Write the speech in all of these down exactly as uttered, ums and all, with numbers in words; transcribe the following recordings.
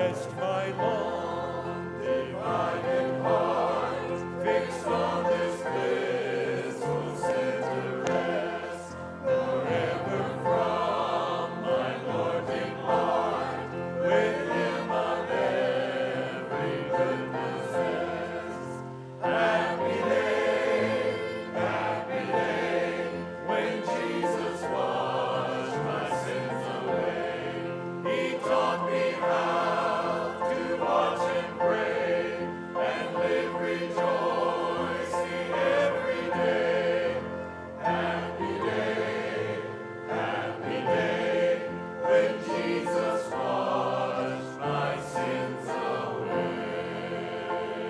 rest my long divided heart, fixed on this bliss will send to rest, forever from my Lord depart, with him of every good possess. Happy day, happy day, when Jesus washed my sins away. He taught me how to watch and pray, and live rejoicing every day. Happy day, happy day, when Jesus washed my sins away.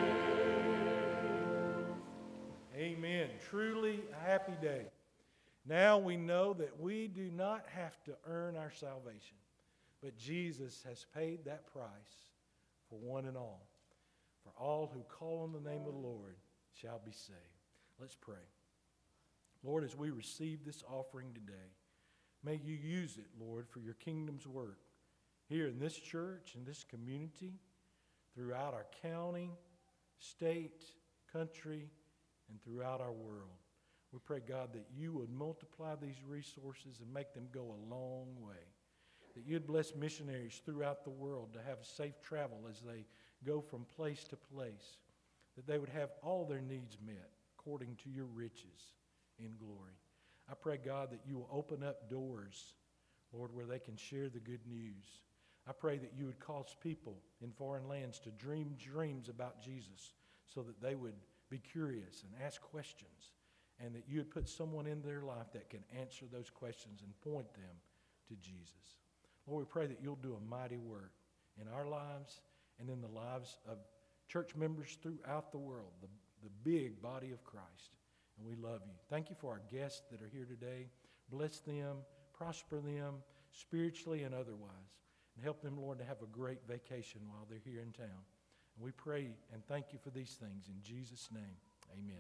Amen. Truly a happy day. Now we know that we do not have to earn our salvation, but Jesus has paid that price for one and all. For all who call on the name of the Lord shall be saved. Let's pray. Lord, as we receive this offering today, may you use it, Lord, for your kingdom's work here in this church, in this community, throughout our county, state, country, and throughout our world. We pray, God, that you would multiply these resources and make them go a long way. That you'd bless missionaries throughout the world to have safe travel as they go from place to place. That they would have all their needs met according to your riches in glory. I pray, God, that you will open up doors, Lord, where they can share the good news. I pray that you would cause people in foreign lands to dream dreams about Jesus so that they would be curious and ask questions, and that you would put someone in their life that can answer those questions and point them to Jesus. Lord, we pray that you'll do a mighty work in our lives and in the lives of church members throughout the world, the, the big body of Christ. And we love you. Thank you for our guests that are here today. Bless them, prosper them spiritually and otherwise, and help them, Lord, to have a great vacation while they're here in town. And we pray and thank you for these things in Jesus' name. Amen.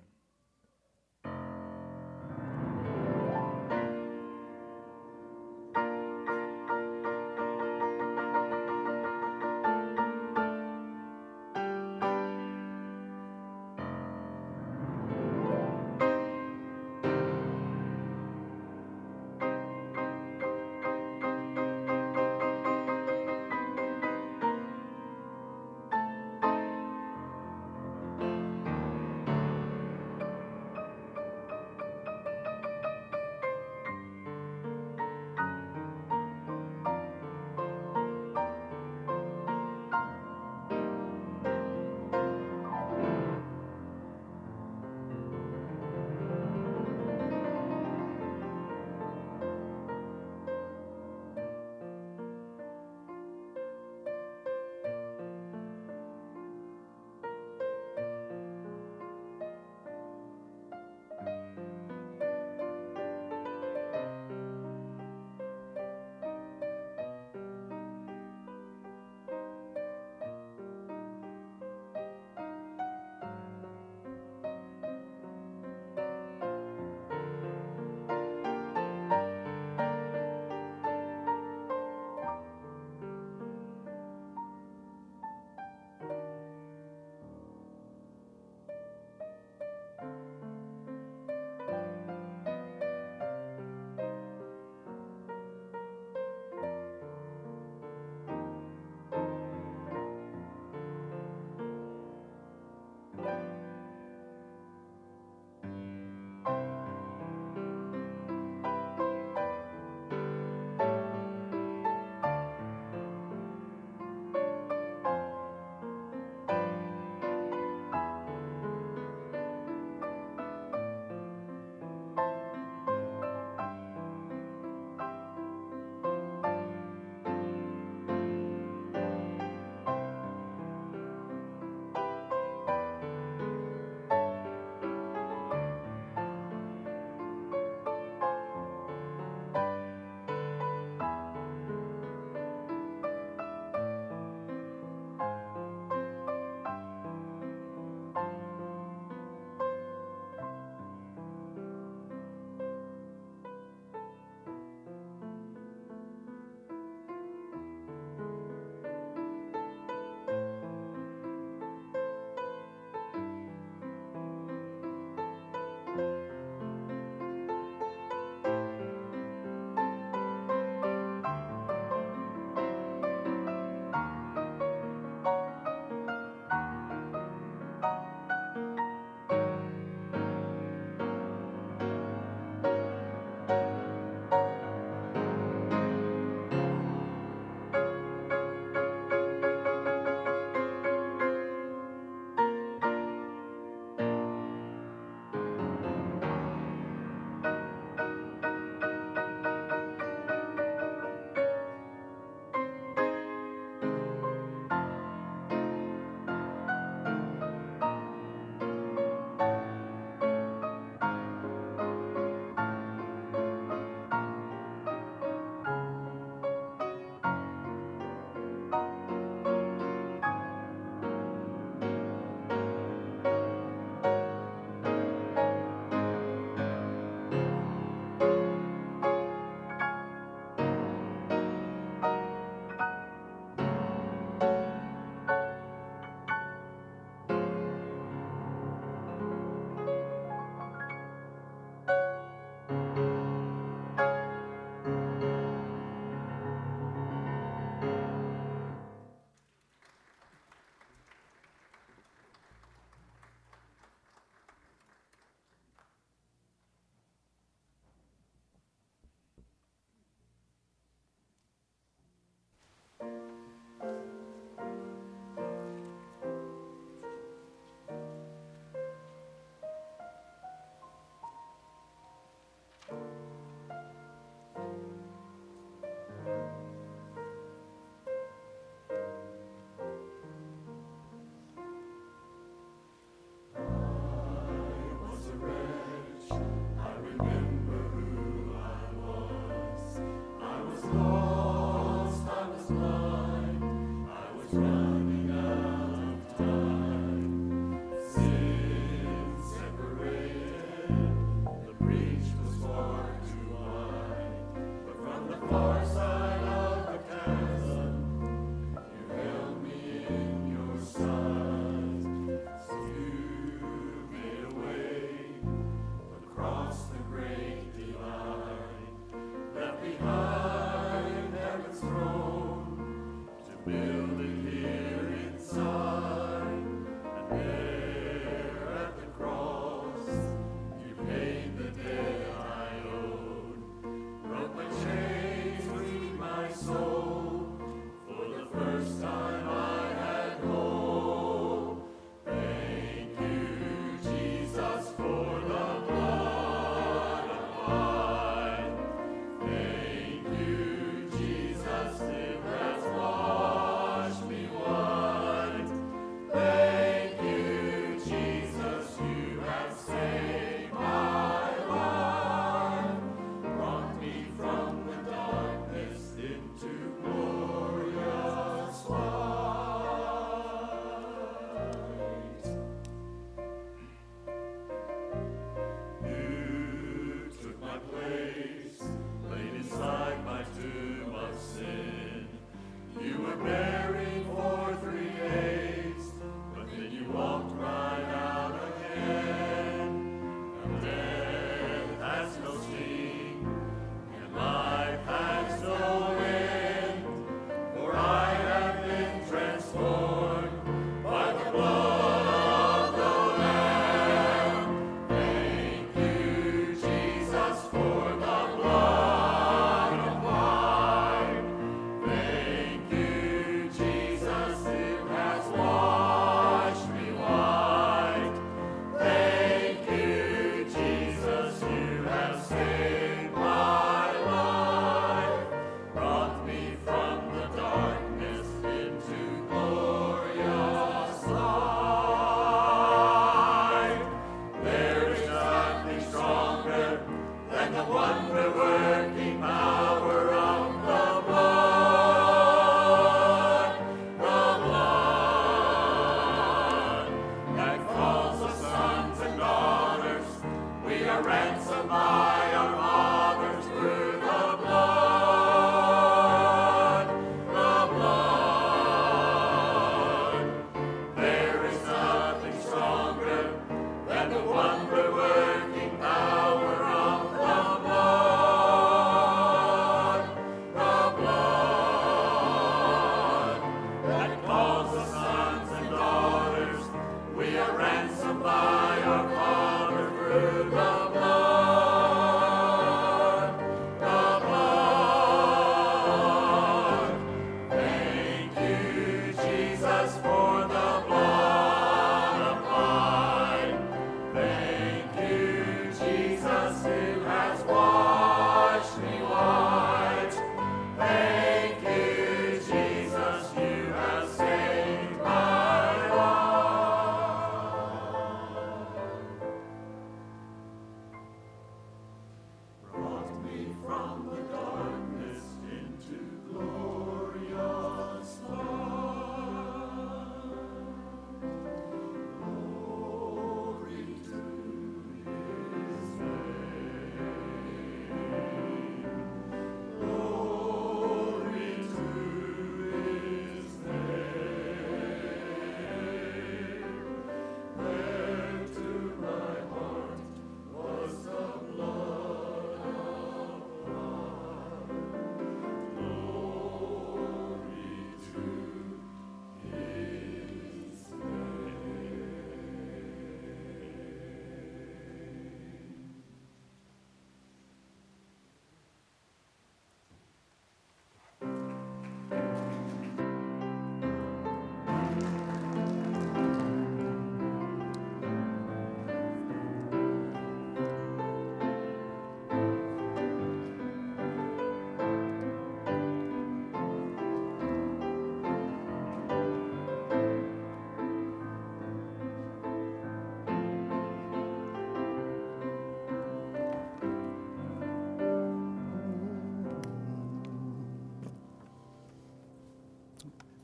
Build it here.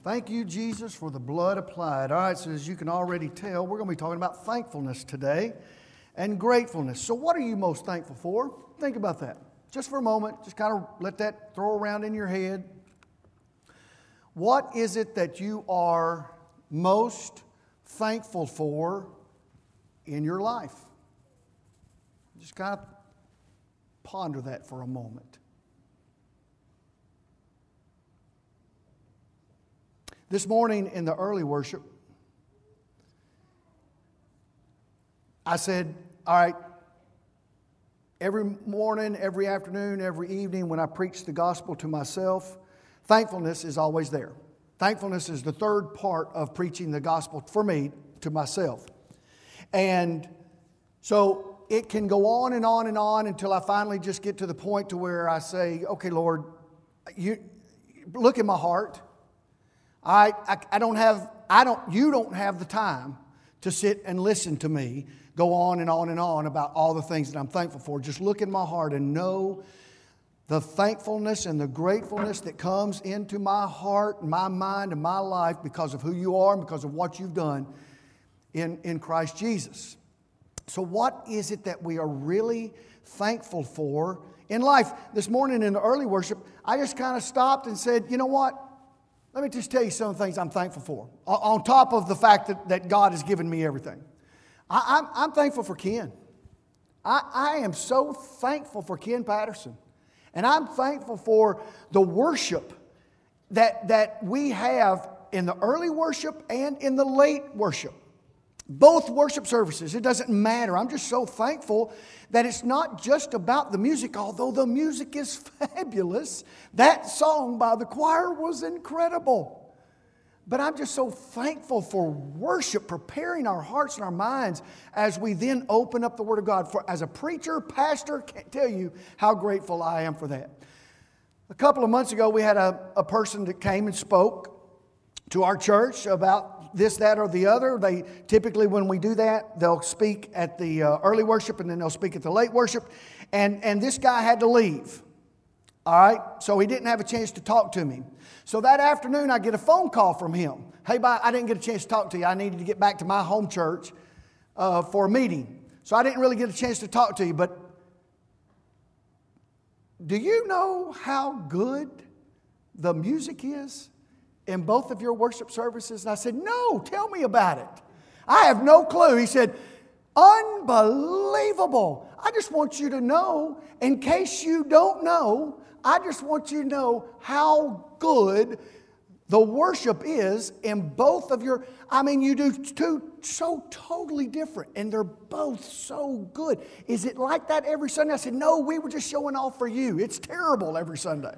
Thank you, Jesus, for the blood applied. All right, so as you can already tell, we're going to be talking about thankfulness today and gratefulness. So what are you most thankful for? Think about that. Just for a moment, just kind of let that throw around in your head. What is it that you are most thankful for in your life? Just kind of ponder that for a moment. This morning in the early worship, I said, all right, every morning, every afternoon, every evening when I preach the gospel to myself, thankfulness is always there. Thankfulness is the third part of preaching the gospel for me to myself. And so it can go on and on and on until I finally just get to the point to where I say, okay, Lord, you look in my heart. I, I, I don't have, I don't, you don't have the time to sit and listen to me go on and on and on about all the things that I'm thankful for. Just look in my heart and know the thankfulness and the gratefulness that comes into my heart, my mind, and my life because of who you are and because of what you've done in, in Christ Jesus. So what is it that we are really thankful for in life? This morning in the early worship, I just kind of stopped and said, you know what? Let me just tell you some of the things I'm thankful for. On top of the fact that, that God has given me everything. I, I'm, I'm thankful for Ken. I, I am so thankful for Ken Patterson. And I'm thankful for the worship that, that we have in the early worship and in the late worship. Both worship services, it doesn't matter. I'm just so thankful that it's not just about the music, although the music is fabulous. That song by the choir was incredible. But I'm just so thankful for worship, preparing our hearts and our minds as we then open up the Word of God. For, as a preacher, pastor, can't tell you how grateful I am for that. A couple of months ago, we had a, a person that came and spoke to our church about this, that, or the other. They typically, when we do that, they'll speak at the uh, early worship and then they'll speak at the late worship. And, and this guy had to leave. All right? So he didn't have a chance to talk to me. So that afternoon, I get a phone call from him. Hey, bye, I didn't get a chance to talk to you. I needed to get back to my home church uh, for a meeting. So I didn't really get a chance to talk to you. But do you know how good the music is in both of your worship services? And I said, no, tell me about it. I have no clue. He said, unbelievable. I just want you to know, in case you don't know, I just want you to know how good the worship is in both of your, I mean, you do two so totally different, and they're both so good. Is it like that every Sunday? I said, no, we were just showing off for you. It's terrible every Sunday.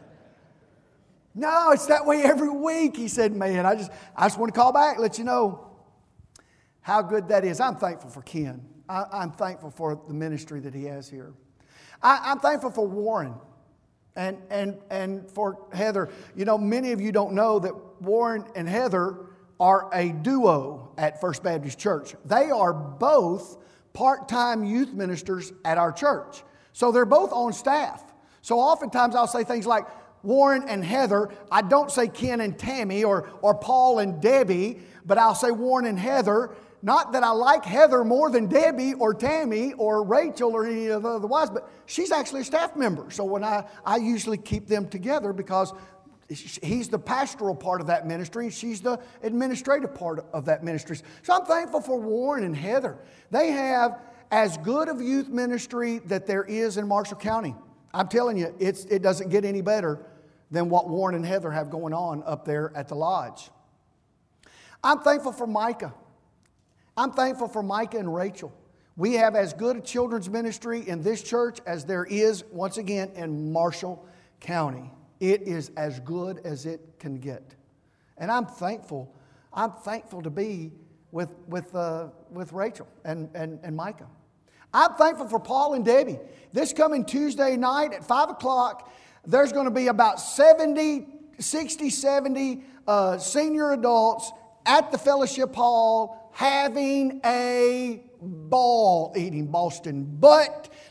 No, it's that way every week. He said, man, I just, I just want to call back, let you know how good that is. I'm thankful for Ken. I, I'm thankful for the ministry that he has here. I, I'm thankful for Warren. And, and, and for Heather. You know, many of you don't know that Warren and Heather are a duo at First Baptist Church. They are both part-time youth ministers at our church. So they're both on staff. So oftentimes I'll say things like Warren and Heather. I don't say Ken and Tammy or, or Paul and Debbie, but I'll say Warren and Heather. Not that I like Heather more than Debbie or Tammy or Rachel or any of the otherwise, but she's actually a staff member. So when I, I usually keep them together because he's the pastoral part of that ministry and she's the administrative part of that ministry. So I'm thankful for Warren and Heather. They have as good of youth ministry that there is in Marshall County. I'm telling you, it's, it doesn't get any better than what Warren and Heather have going on up there at the lodge. I'm thankful for Micah. I'm thankful for Micah and Rachel. We have as good a children's ministry in this church as there is, once again, in Marshall County. It is as good as it can get. And I'm thankful. I'm thankful to be with, with, uh, with Rachel and, and, and Micah. I'm thankful for Paul and Debbie. This coming Tuesday night at five o'clock, there's going to be about seventy, sixty, seventy uh, senior adults at the fellowship hall having a ball eating Boston. But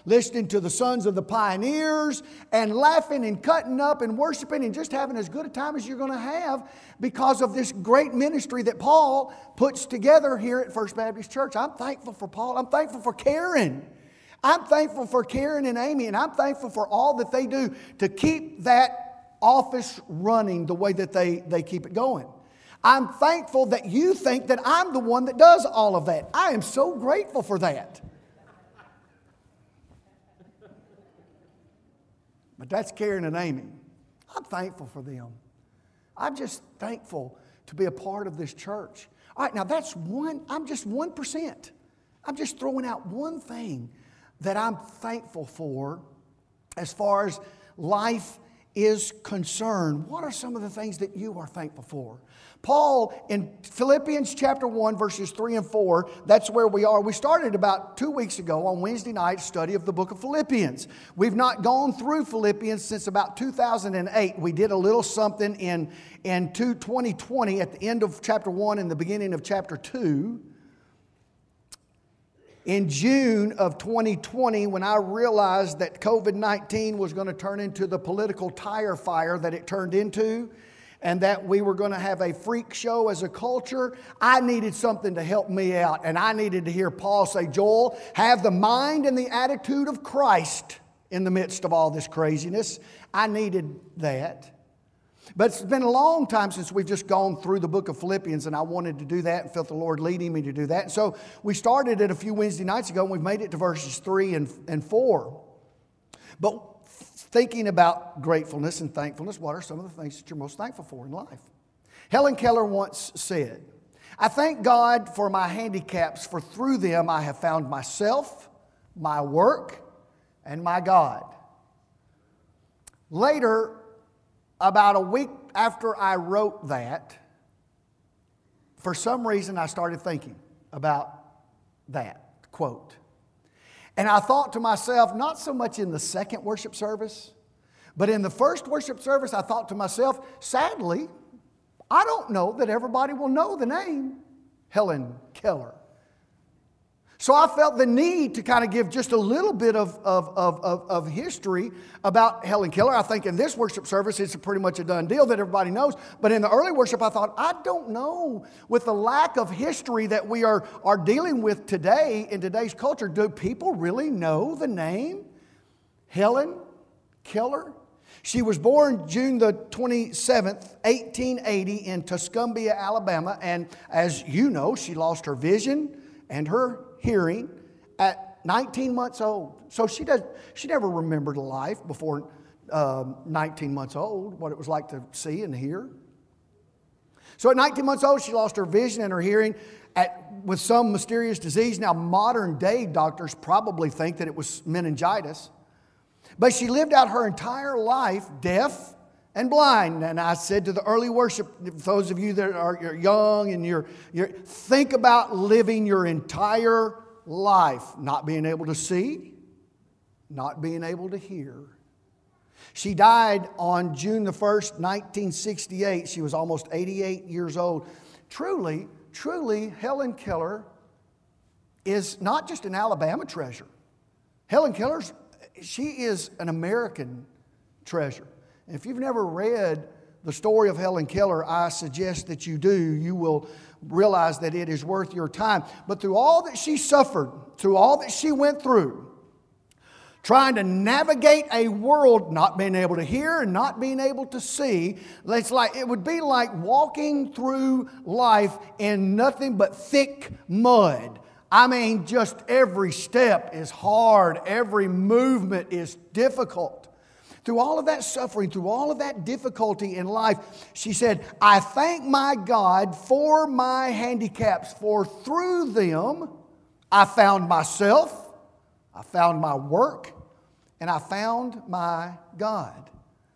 listening to the Sons of the Pioneers, and laughing and cutting up and worshiping and just having as good a time as you're going to have because of this great ministry that Paul puts together here at First Baptist Church. I'm thankful for Paul. I'm thankful for Karen. I'm thankful for Karen and Amy, and I'm thankful for all that they do to keep that office running the way that they, they keep it going. I'm thankful that you think that I'm the one that does all of that. I am so grateful for that. But that's Karen and Amy. I'm thankful for them. I'm just thankful to be a part of this church. All right, now that's one, I'm just one percent. I'm just throwing out one thing that I'm thankful for as far as life is concerned. What are some of the things that you are thankful for? Paul, in Philippians chapter one, verses three and four, that's where we are. We started about two weeks ago on Wednesday night study of the book of Philippians. We've not gone through Philippians since about two thousand eight. We did a little something in, in twenty twenty at the end of chapter one and the beginning of chapter two. In June of twenty twenty, when I realized that COVID nineteen was going to turn into the political tire fire that it turned into, and that we were going to have a freak show as a culture, I needed something to help me out. And I needed to hear Paul say, Joel, have the mind and the attitude of Christ in the midst of all this craziness. I needed that. But it's been a long time since we've just gone through the book of Philippians, and I wanted to do that and felt the Lord leading me to do that. And so we started it a few Wednesday nights ago, and we've made it to verses three and, and four. But thinking about gratefulness and thankfulness, what are some of the things that you're most thankful for in life? Helen Keller once said, I thank God for my handicaps, for through them I have found myself, my work, and my God. Later, about a week after I wrote that, for some reason I started thinking about that quote. And I thought to myself, not so much in the second worship service, but in the first worship service, I thought to myself, sadly, I don't know that everybody will know the name Helen Keller. So I felt the need to kind of give just a little bit of, of, of, of, of history about Helen Keller. I think in this worship service, it's pretty much a done deal that everybody knows. But in the early worship, I thought, I don't know, with the lack of history that we are, are dealing with today in today's culture, do people really know the name Helen Keller? She was born June the twenty-seventh, eighteen eighty in Tuscumbia, Alabama. And as you know, she lost her vision and her hearing at nineteen months old. So she does. She never remembered life before um, nineteen months old, what it was like to see and hear. So at nineteen months old, she lost her vision and her hearing at, with some mysterious disease. Now, modern day doctors probably think that it was meningitis. But she lived out her entire life deaf and blind. And I said to the early worship, those of you that are you're young and you're, you're think about living your entire life not being able to see, not being able to hear. She died on June the first, nineteen sixty-eight. She was almost eighty-eight years old. Truly, truly, Helen Keller is not just an Alabama treasure. Helen Keller's, she is an American treasure. And if you've never read the story of Helen Keller, I suggest that you do. You will realize that it is worth your time. But through all that she suffered, through all that she went through, trying to navigate a world not being able to hear and not being able to see, it's like, it would be like walking through life in nothing but thick mud. I mean, just every step is hard. Every movement is difficult. Through all of that suffering, through all of that difficulty in life, she said, I thank my God for my handicaps, for through them I found myself, I found my work, and I found my God.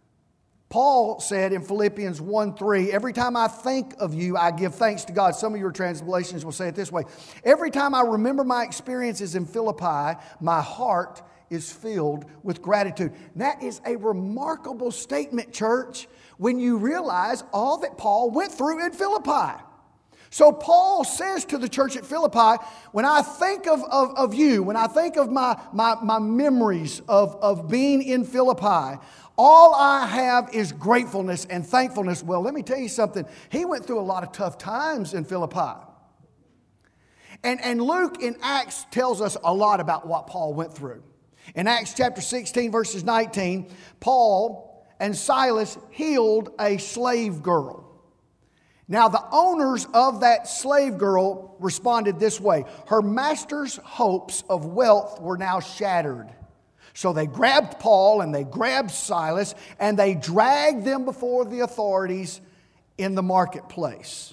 Paul said in Philippians one three, every time I think of you, I give thanks to God. Some of your translations will say it this way. Every time I remember my experiences in Philippi, my heart is filled with gratitude. That is a remarkable statement, church, when you realize all that Paul went through in Philippi. So Paul says to the church at Philippi, when I think of, of, of you, when I think of my, my, my memories of, of being in Philippi, all I have is gratefulness and thankfulness. Well, let me tell you something. He went through a lot of tough times in Philippi. And, and Luke in Acts tells us a lot about what Paul went through. In Acts chapter sixteen, verses nineteen, Paul and Silas healed a slave girl. Now, the owners of that slave girl responded this way. Her master's hopes of wealth were now shattered. So they grabbed Paul and they grabbed Silas and they dragged them before the authorities in the marketplace.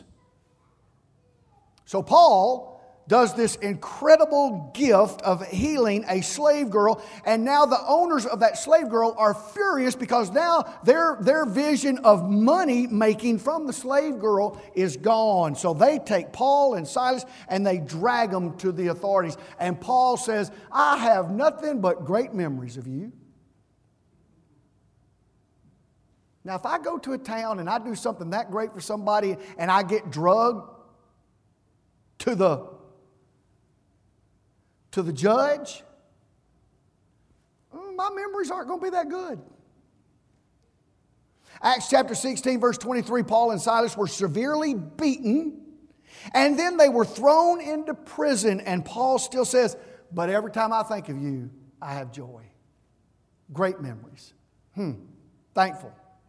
So Paul does this incredible gift of healing a slave girl, and now the owners of that slave girl are furious because now their, their vision of money making from the slave girl is gone. So they take Paul and Silas and they drag them to the authorities. And Paul says, I have nothing but great memories of you. Now, if I go to a town and I do something that great for somebody and I get drugged to the to the judge, my memories aren't going to be that good. Acts chapter sixteen, verse twenty-three, Paul and Silas were severely beaten, and then they were thrown into prison, and Paul still says, but every time I think of you, I have joy. Great memories. Hmm. Thankful.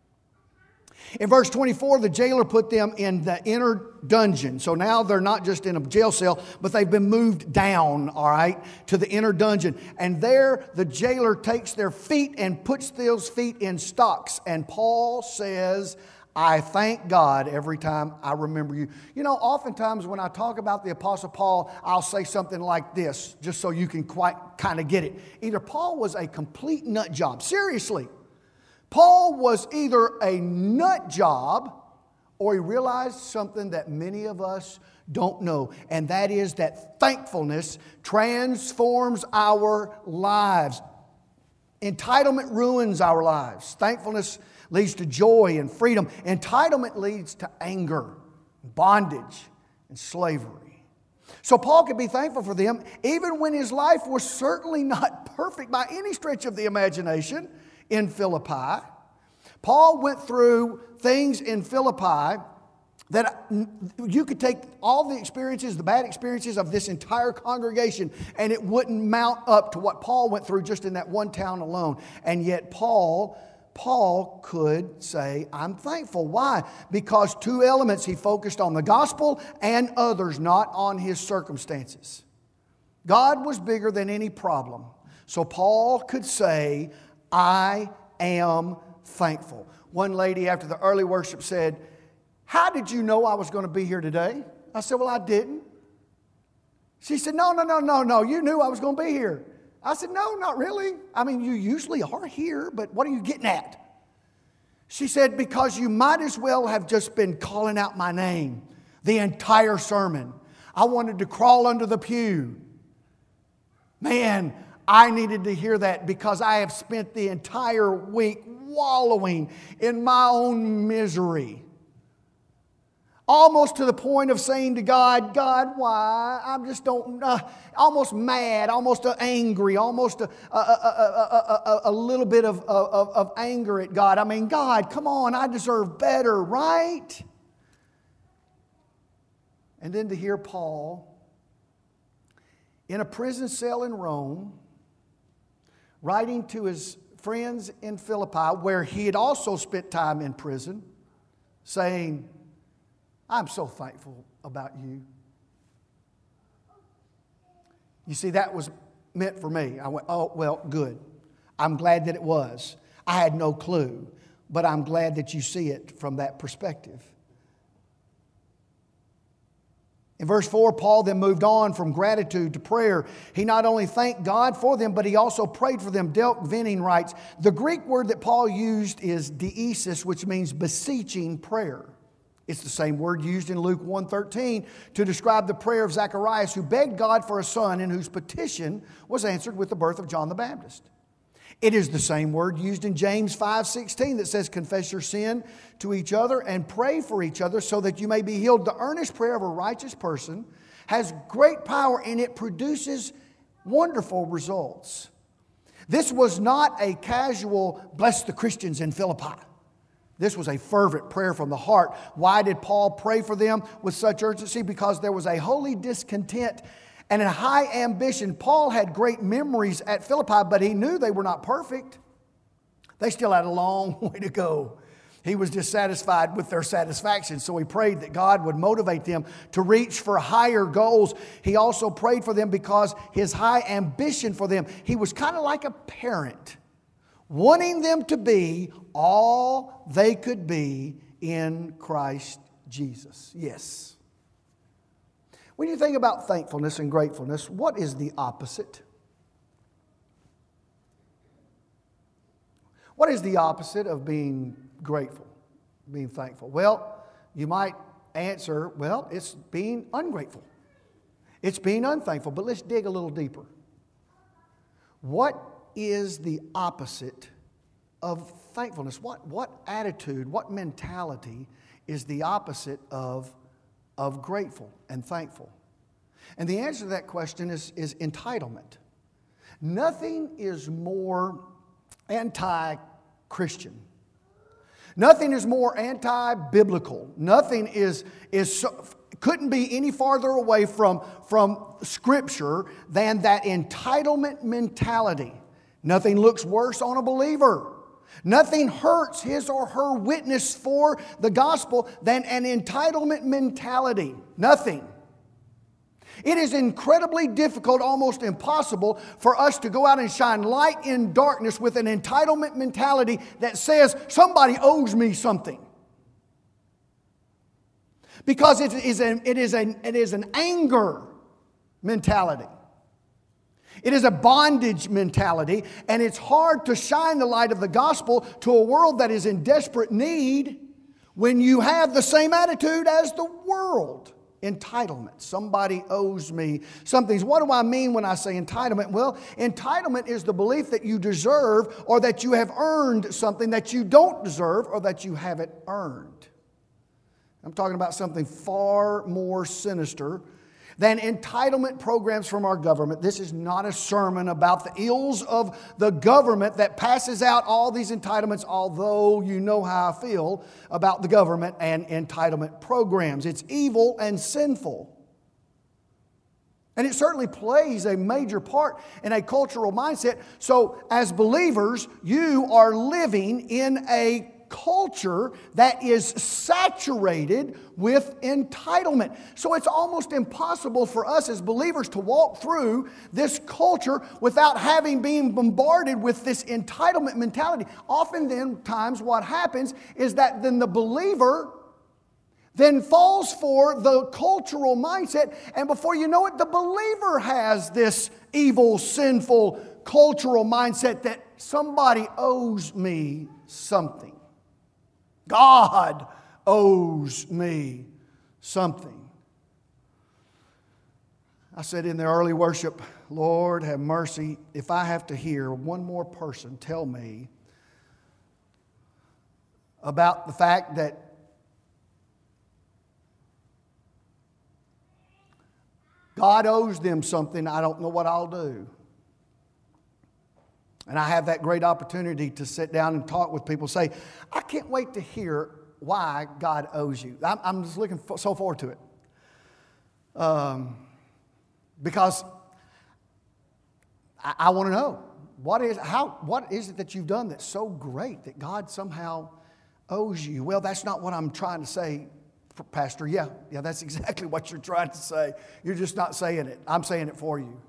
In verse twenty-four, the jailer put them in the inner dungeon. So now they're not just in a jail cell, but they've been moved down, all right, to the inner dungeon. And there the jailer takes their feet and puts those feet in stocks. And Paul says, I thank God every time I remember you. You know, oftentimes when I talk about the Apostle Paul, I'll say something like this, just so you can quite kind of get it. Either Paul was a complete nut job. Seriously. Paul was either a nut job or he realized something that many of us don't know, and that is that thankfulness transforms our lives. Entitlement ruins our lives. Thankfulness leads to joy and freedom. Entitlement leads to anger, bondage, and slavery. So Paul could be thankful for them even when his life was certainly not perfect by any stretch of the imagination. In Philippi, Paul went through things in Philippi that you could take all the experiences, the bad experiences of this entire congregation, and it wouldn't mount up to what Paul went through just in that one town alone. And yet Paul, Paul could say, I'm thankful. Why? Because two elements. He focused on the gospel and others, not on his circumstances. God was bigger than any problem. So Paul could say, I am thankful. One lady after the early worship said, how did you know I was going to be here today? I said, well, I didn't. She said, no, no, no, no, no. You knew I was going to be here. I said, no, not really. I mean, you usually are here, but what are you getting at? She said, because you might as well have just been calling out my name the entire sermon. I wanted to crawl under the pew. Man, I needed to hear that because I have spent the entire week wallowing in my own misery. Almost to the point of saying to God, God, why? I just don't, uh, almost mad, almost uh, angry, almost a, a, a, a, a, a little bit of, of, of anger at God. I mean, God, come on, I deserve better, right? And then to hear Paul in a prison cell in Rome, writing to his friends in Philippi, where he had also spent time in prison, saying, I'm so thankful about you. You see, that was meant for me. I went, oh, well, good. I'm glad that it was. I had no clue, but I'm glad that you see it from that perspective. In verse four, Paul then moved on from gratitude to prayer. He not only thanked God for them, but he also prayed for them. Delk Venning writes, the Greek word that Paul used is deesis, which means beseeching prayer. It's the same word used in Luke one thirteen to describe the prayer of Zacharias, who begged God for a son and whose petition was answered with the birth of John the Baptist. It is the same word used in James five sixteen that says, confess your sin to each other and pray for each other so that you may be healed. The earnest prayer of a righteous person has great power and it produces wonderful results. This was not a casual, bless the Christians in Philippi. This was a fervent prayer from the heart. Why did Paul pray for them with such urgency? Because there was a holy discontent and a high ambition. Paul had great memories at Philippi, but he knew they were not perfect. They still had a long way to go. He was dissatisfied with their satisfaction, so he prayed that God would motivate them to reach for higher goals. He also prayed for them because his high ambition for them, he was kind of like a parent, wanting them to be all they could be in Christ Jesus. Yes. When you think about thankfulness and gratefulness, what is the opposite? What is the opposite of being grateful, being thankful? Well, you might answer, well, it's being ungrateful. It's being unthankful, but let's dig a little deeper. What is the opposite of thankfulness? What, what attitude, what mentality is the opposite of of grateful and thankful? And the answer to that question is, is entitlement. Nothing is more anti-Christian. Nothing is more anti-biblical. Nothing is, is so, couldn't be any farther away from, from Scripture than that entitlement mentality. Nothing looks worse on a believer. Nothing hurts his or her witness for the gospel than an entitlement mentality. Nothing. It is incredibly difficult, almost impossible, for us to go out and shine light in darkness with an entitlement mentality that says somebody owes me something. Because it is an, it is an, it is an anger mentality. It is a bondage mentality, and it's hard to shine the light of the gospel to a world that is in desperate need when you have the same attitude as the world. Entitlement. Somebody owes me something. What do I mean when I say entitlement? Well, entitlement is the belief that you deserve or that you have earned something that you don't deserve or that you haven't earned. I'm talking about something far more sinister than entitlement programs from our government. This is not a sermon about the ills of the government that passes out all these entitlements, although you know how I feel about the government and entitlement programs. It's evil and sinful. And it certainly plays a major part in a cultural mindset. So as believers, you are living in a culture that is saturated with entitlement. So it's almost impossible for us as believers to walk through this culture without having been bombarded with this entitlement mentality. Often then times what happens is that then the believer then falls for the cultural mindset, and before you know it, the believer has this evil, sinful, cultural mindset that somebody owes me something. God owes me something. I said in the early worship, Lord, have mercy if I have to hear one more person tell me about the fact that God owes them something. I don't know what I'll do. And I have that great opportunity to sit down and talk with people, say, I can't wait to hear why God owes you. I'm, I'm just looking for, so forward to it. Um, because I, I want to know, what is, how, what is it that you've done that's so great that God somehow owes you? Well, that's not what I'm trying to say, Pastor. Yeah, yeah, that's exactly what you're trying to say. You're just not saying it. I'm saying it for you.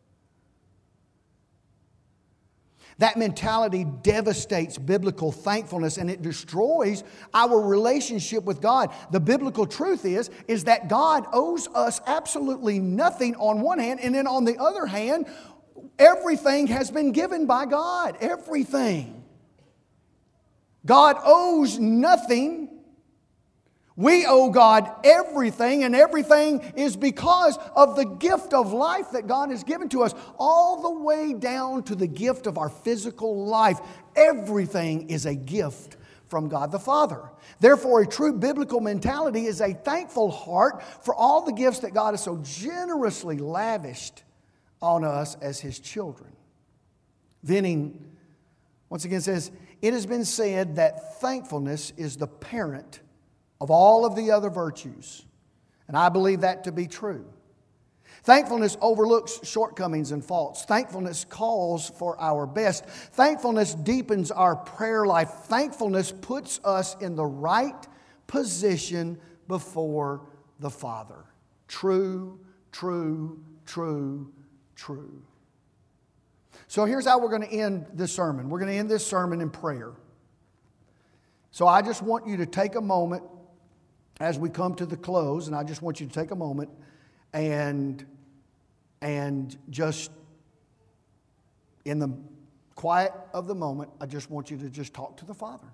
That mentality devastates biblical thankfulness and it destroys our relationship with God. The biblical truth is, is that God owes us absolutely nothing on one hand, and then on the other hand, everything has been given by God. Everything. God owes nothing We owe God everything, and everything is because of the gift of life that God has given to us, all the way down to the gift of our physical life. Everything is a gift from God the Father. Therefore, a true biblical mentality is a thankful heart for all the gifts that God has so generously lavished on us as His children. Venning, once again, says, it has been said that thankfulness is the parent of all of the other virtues. And I believe that to be true. Thankfulness overlooks shortcomings and faults. Thankfulness calls for our best. Thankfulness deepens our prayer life. Thankfulness puts us in the right position before the Father. True, true, true, true. So here's how we're going to end this sermon. We're going to end this sermon in prayer. So I just want you to take a moment as we come to the close, and I just want you to take a moment and, and just in the quiet of the moment, I just want you to just talk to the Father.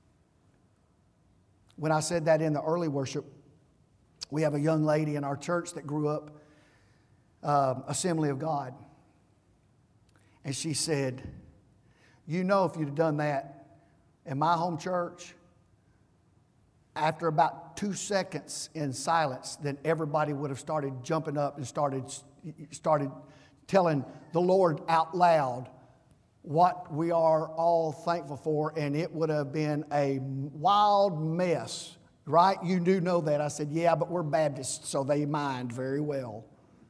When I said that in the early worship, we have a young lady in our church that grew up uh, Assembly of God. And she said, you know, if you'd have done that in my home church, after about two seconds in silence, then everybody would have started jumping up and started, started telling the Lord out loud what we are all thankful for, and it would have been a wild mess, right? You do know that. I said, yeah, but we're Baptists, so they mind very well.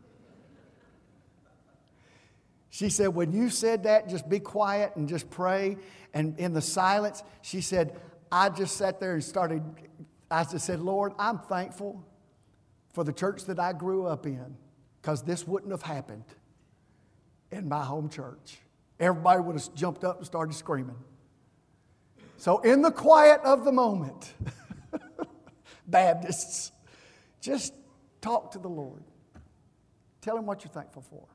She said, when you said that, just be quiet and just pray. And in the silence, she said, I just sat there and started, I just said, Lord, I'm thankful for the church that I grew up in, because this wouldn't have happened in my home church. Everybody would have jumped up and started screaming. So in the quiet of the moment, Baptists, just talk to the Lord. Tell Him what you're thankful for.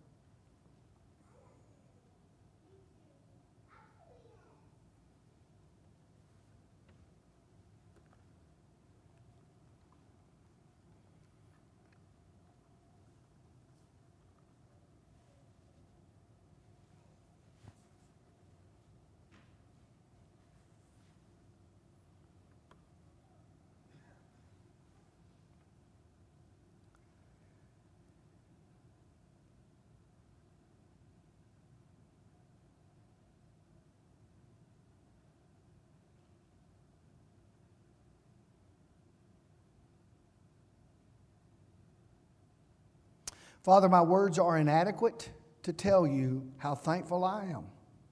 Father, my words are inadequate to tell you how thankful I am.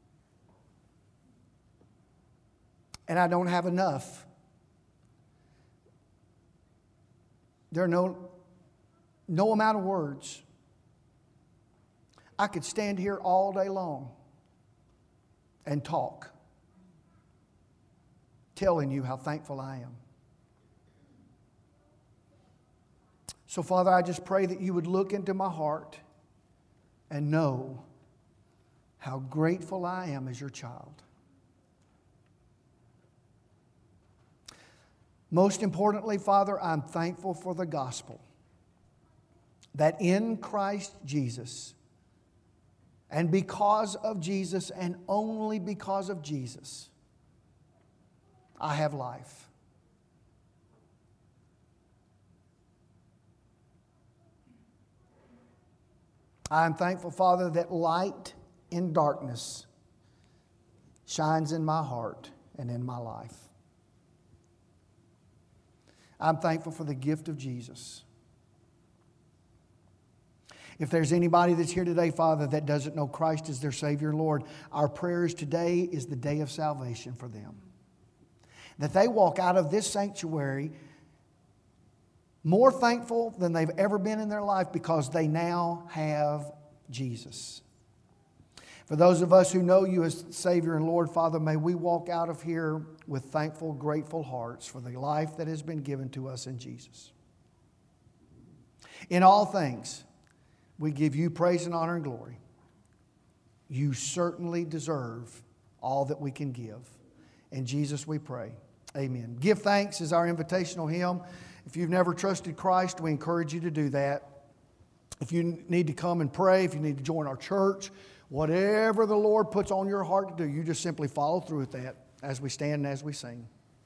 And I don't have enough. There are no, no amount of words. I could stand here all day long and talk, telling you how thankful I am. So, Father, I just pray that you would look into my heart and know how grateful I am as your child. Most importantly, Father, I'm thankful for the gospel, that in Christ Jesus, and because of Jesus, and only because of Jesus, I have life. I am thankful, Father, that light in darkness shines in my heart and in my life. I'm thankful for the gift of Jesus. If there's anybody that's here today, Father, that doesn't know Christ as their Savior and Lord, our prayers today is the day of salvation for them. That they walk out of this sanctuary more thankful than they've ever been in their life, because they now have Jesus. For those of us who know you as Savior and Lord, Father, may we walk out of here with thankful, grateful hearts for the life that has been given to us in Jesus. In all things, we give you praise and honor and glory. You certainly deserve all that we can give. In Jesus we pray. Amen. Give thanks is our invitational hymn. If you've never trusted Christ, we encourage you to do that. If you need to come and pray, if you need to join our church, whatever the Lord puts on your heart to do, you just simply follow through with that as we stand and as we sing.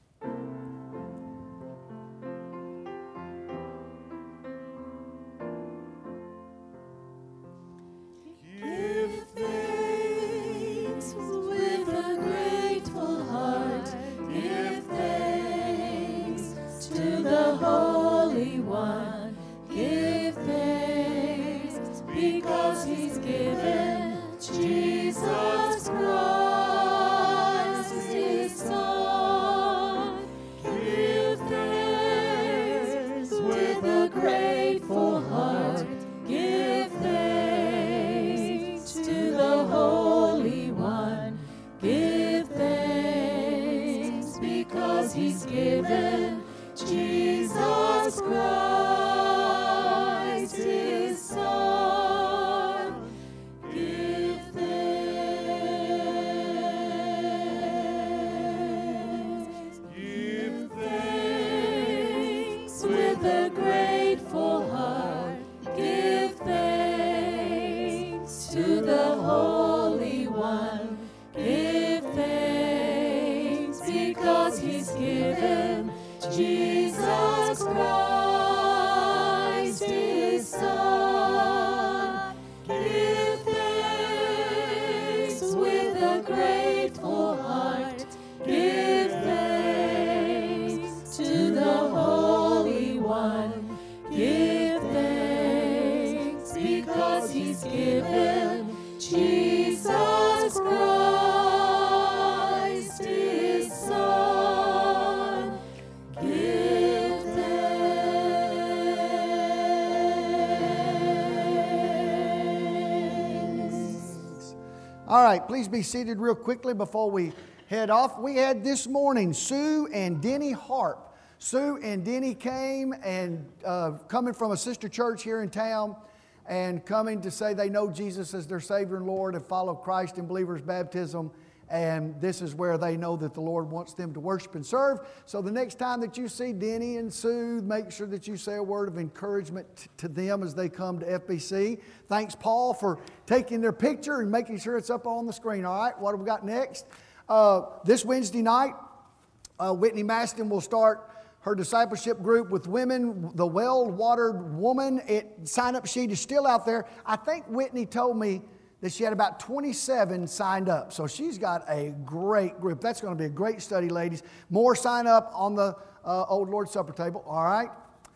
All right, please be seated real quickly before we head off. We had this morning Sue and Denny Harp. Sue and Denny came and uh, coming from a sister church here in town and coming to say they know Jesus as their Savior and Lord and follow Christ in believers' baptism. And this is where they know that the Lord wants them to worship and serve. So the next time that you see Denny and Sue, make sure that you say a word of encouragement t- to them as they come to F B C. Thanks, Paul, for taking their picture and making sure it's up on the screen. All right, what have we got next? Uh, this Wednesday night, uh, Whitney Maston will start her discipleship group with women, the well-watered woman. It, sign-up sheet is still out there. I think Whitney told me that she had about twenty-seven signed up. So she's got a great group. That's going to be a great study, ladies. More sign up on the uh, Old Lord's Supper table. All right.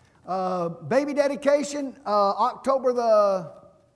Uh, baby dedication, uh, October the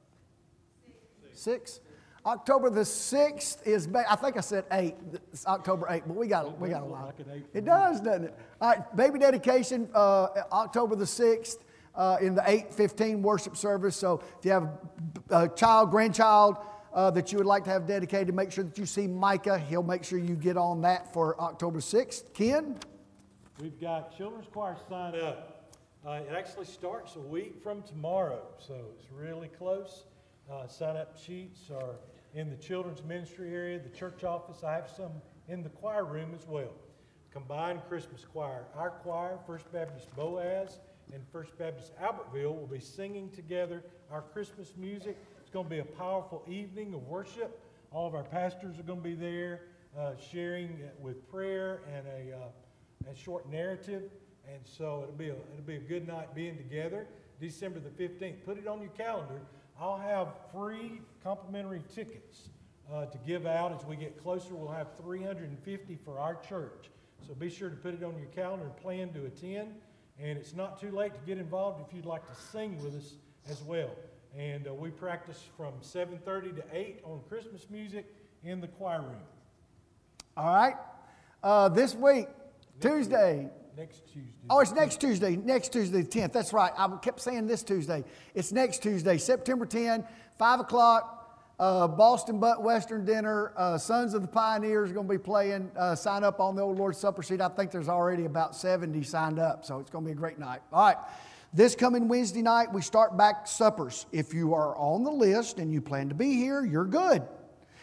sixth. October the sixth is, ba- I think I said eight. It's October eighth, but we got, we got a lot. It does, doesn't it? All right, baby dedication, uh, October the sixth. Uh, in the eight fifteen worship service. So if you have a child, grandchild uh, that you would like to have dedicated, make sure that you see Micah. He'll make sure you get on that for October sixth. Ken? We've got children's choir sign up. Uh, it actually starts a week from tomorrow, so it's really close. Uh, sign up sheets are in the children's ministry area, the church office. I have some in the choir room as well. Combined Christmas choir. Our choir, First Baptist Boaz, and First Baptist Albertville will be singing together our Christmas music. It's going to be a powerful evening of worship. All of our pastors are going to be there uh, sharing with prayer and a, uh, a short narrative. And so it'll be, a, it'll be a good night being together. December the fifteenth. Put it on your calendar. I'll have free complimentary tickets uh, to give out. As we get closer, we'll have three hundred fifty for our church. So be sure to put it on your calendar and plan to attend. And it's not too late to get involved if you'd like to sing with us as well. And uh, we practice from seven thirty to eight on Christmas music in the choir room. All right. Uh, this week, next Tuesday. Week. Next Tuesday. Oh, it's next Tuesday. Next Tuesday, the tenth. That's right. I kept saying this Tuesday. It's next Tuesday, September tenth, five o'clock. Uh, Boston Butt Western Dinner, uh, Sons of the Pioneers are going to be playing. Uh, sign up on the Old Lord's Supper sheet. I think there's already about seventy signed up, so it's going to be a great night. All right, this coming Wednesday night, we start back suppers. If you are on the list and you plan to be here, you're good.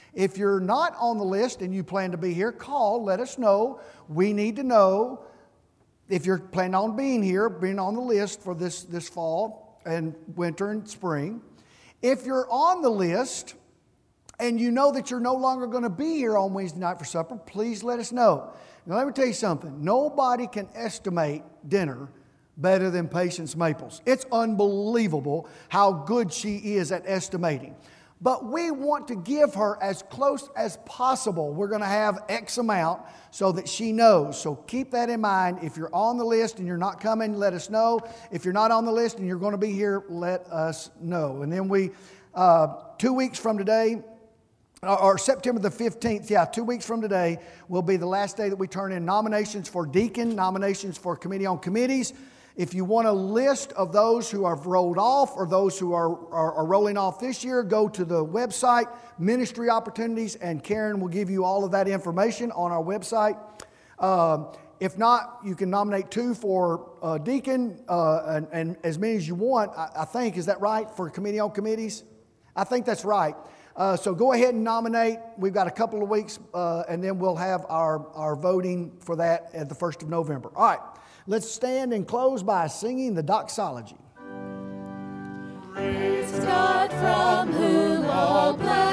If you're not on the list and you plan to be here, call, let us know. We need to know if you're planning on being here, being on the list for this, this fall and winter and spring. If you're on the list and you know that you're no longer going to be here on Wednesday night for supper, please let us know. Now, let me tell you something. Nobody can estimate dinner better than Patience Maples. It's unbelievable how good she is at estimating. But we want to give her as close as possible. We're going to have X amount so that she knows. So keep that in mind. If you're on the list and you're not coming, let us know. If you're not on the list and you're going to be here, let us know. And then we, uh, two weeks from today, or September the fifteenth, yeah, two weeks from today, will be the last day that we turn in nominations for deacon, nominations for committee on committees. If you want a list of those who have rolled off or those who are, are, are rolling off this year, go to the website, Ministry Opportunities, and Karen will give you all of that information on our website. Uh, if not, you can nominate two for uh, deacon uh, and, and as many as you want, I, I think. Is that right, for committee on committees? I think that's right. Uh, so go ahead and nominate. We've got a couple of weeks, uh, and then we'll have our, our voting for that at the first of November. All right. Let's stand and close by singing the doxology. Praise God from whom all blessings